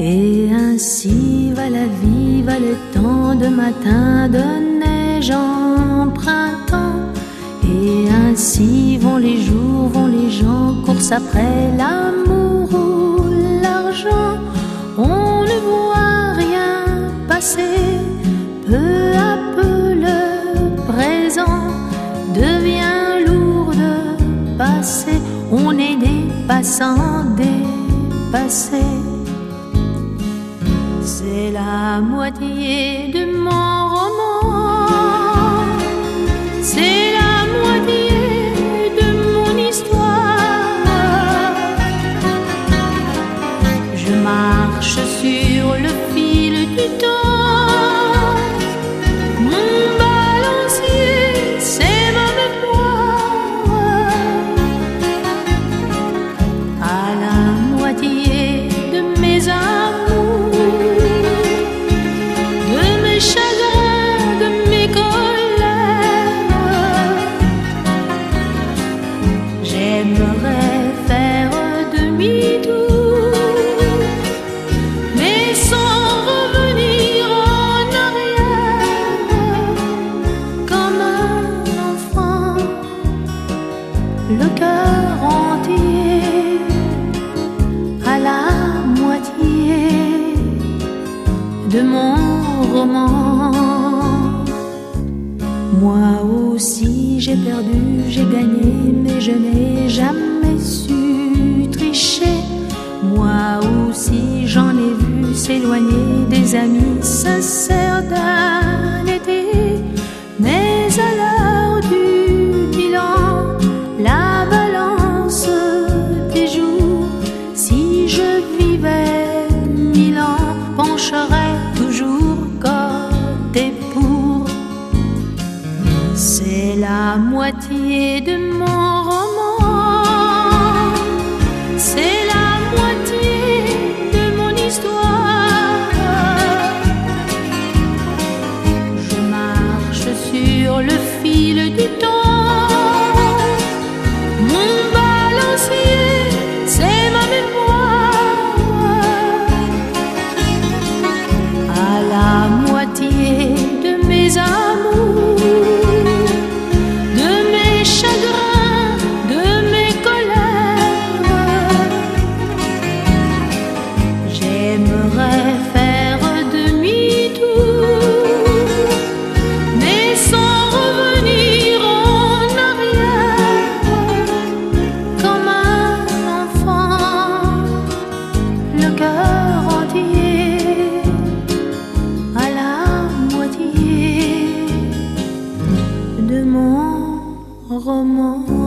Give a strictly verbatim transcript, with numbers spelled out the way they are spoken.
Et ainsi va la vie, va le temps de matin, de neige en printemps. Et ainsi vont les jours, vont les gens, course après l'amour ou l'argent. On ne voit rien passer, peu à peu le présent devient lourd de passer. On est des passants dépassés. C'est la moitié de mon roman, c'est la moitié de mon histoire. Je marche sur le fil du temps, mon balancier, c'est ma mémoire. À la moitié de mes amours, j'aimerais faire demi-tour, mais sans revenir en arrière. Comme un enfant, le cœur entier, à la moitié de mon roman. Moi aussi j'ai perdu, j'ai gagné, mais je n'ai jamais su tricher. Moi aussi j'en ai vu s'éloigner des amis sincères d'un été. Mais à l'heure du bilan, la balance des jours, si je vivais mille ans, pencherait toujours côté pour. C'est la moitié de mon roman, c'est la moitié de mon histoire. Je marche sur le fil du temps, mon balancier, c'est ma mémoire. À la moitié de mes amours, j'aimerais faire demi-tour, mais sans revenir en arrière. Comme un enfant, le cœur entier, à la moitié de mon roman.